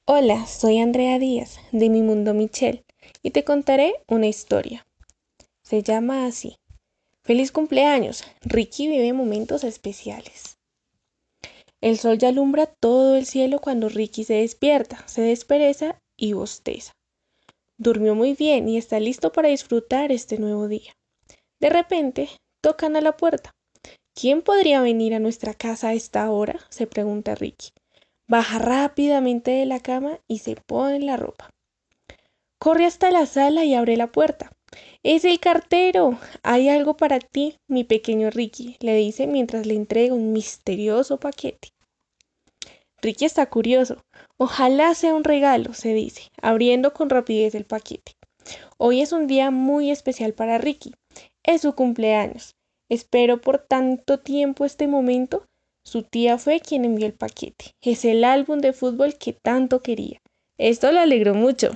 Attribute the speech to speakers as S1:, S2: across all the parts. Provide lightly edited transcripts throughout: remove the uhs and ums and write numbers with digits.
S1: Hola, soy Andrea Díaz de Mi Mundo Michel y te contaré una historia. Se llama así. Feliz cumpleaños. Ricky vive momentos especiales. El sol ya alumbra todo el cielo cuando Ricky se despierta, se despereza y bosteza. Durmió muy bien y está listo para disfrutar este nuevo día. De repente, tocan a la puerta. ¿Quién podría venir a nuestra casa a esta hora?, se pregunta Ricky. Baja rápidamente de la cama y se pone la ropa. Corre hasta la sala y abre la puerta. ¡Es el cartero! Hay algo para ti, mi pequeño Ricky, le dice mientras le entrega un misterioso paquete. Ricky está curioso. Ojalá sea un regalo, se dice, abriendo con rapidez el paquete. Hoy es un día muy especial para Ricky. Es su cumpleaños. Espero por tanto tiempo este momento. Su tía fue quien envió el paquete. Es el álbum de fútbol que tanto quería. Esto le alegró mucho.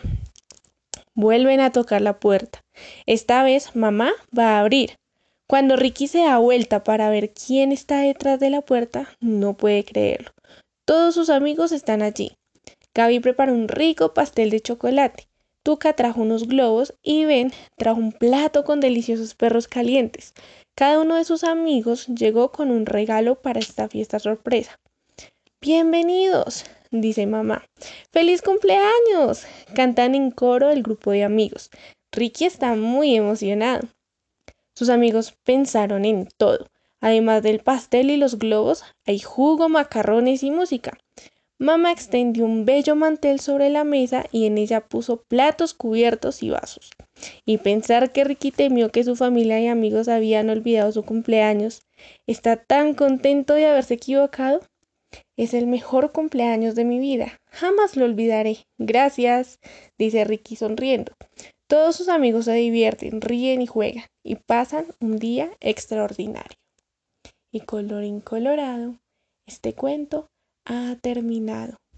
S1: Vuelven a tocar la puerta. Esta vez mamá va a abrir. Cuando Ricky se da vuelta para ver quién está detrás de la puerta, no puede creerlo. Todos sus amigos están allí. Gaby preparó un rico pastel de chocolate. Tuca trajo unos globos y Ben trajo un plato con deliciosos perros calientes. Cada uno de sus amigos llegó con un regalo para esta fiesta sorpresa. Bienvenidos, dice mamá. ¡Feliz cumpleaños! Cantan en coro el grupo de amigos. Ricky está muy emocionado. Sus amigos pensaron en todo. Además del pastel y los globos, hay jugo, macarrones y música. Mamá extendió un bello mantel sobre la mesa y en ella puso platos, cubiertos y vasos. Y pensar que Ricky temió que su familia y amigos habían olvidado su cumpleaños. Está tan contento de haberse equivocado. Es el mejor cumpleaños de mi vida. Jamás lo olvidaré. Gracias, dice Ricky sonriendo. Todos sus amigos se divierten, ríen y juegan y pasan un día extraordinario. Y colorín colorado, este cuento ha terminado.